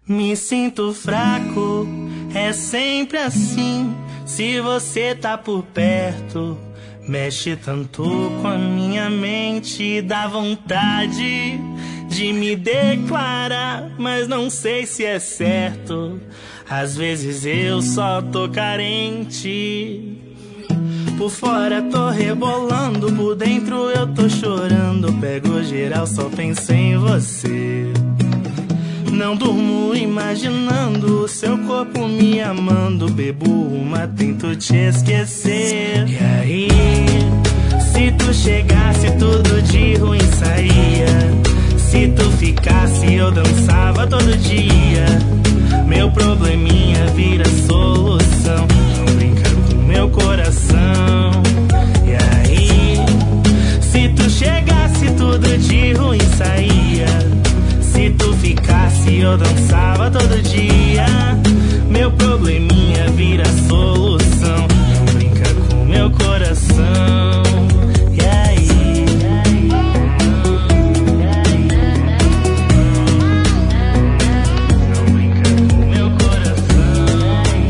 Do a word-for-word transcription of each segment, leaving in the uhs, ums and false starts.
Me sinto fraco, é sempre assim. Se você tá por perto, mexe tanto com a minha mente. Dá vontade de me declarar, mas não sei se é certo. Às vezes eu só tô carente. Por fora tô rebolando, por dentro eu tô chorando. Pego geral, só penso em você. Não durmo imaginando o seu corpo me amando. Bebo uma, tento te esquecer. E aí, se tu chegasse, tudo de ruim saía. Se tu ficasse, eu dançava todo dia. Meu probleminha vira solução. Não brinca com meu coração. E aí, se tu chegasse, tudo de ruim saía. Se tu ficasse, eu dançava todo dia. Meu probleminha vira solução. Não brinca com meu coração. E aí? Não brinca com meu coração.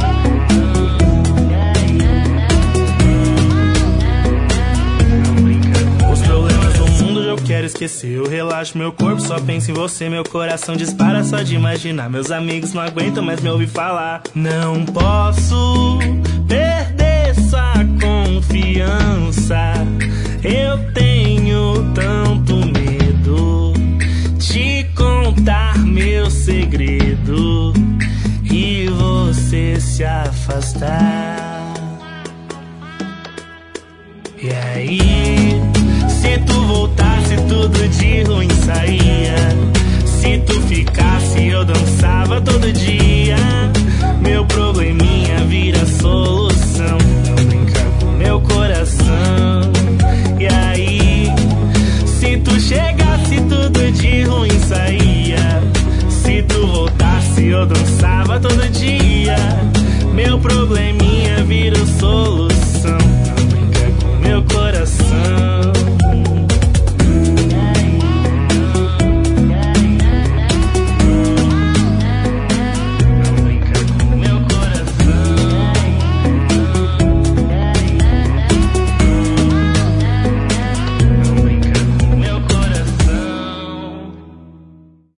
Não brinca com os problemas do mundo, eu quero esquecer. Eu relaxo meu corpo, só penso em você. Meu coração dispara só de imaginar. Meus amigos não aguentam mais me ouvir falar. Não posso perder sua confiança. Eu tenho tanto medo de contar meu segredo e você se afastar. E aí, se tu voltasse, tudo de ruim saía. Se tu ficasse, eu dançava todo dia. Meu probleminha vira solução. Não brinca com meu coração. E aí, se tu chegasse, tudo de ruim saía. Se tu voltasse, eu dançava todo dia. Meu probleminha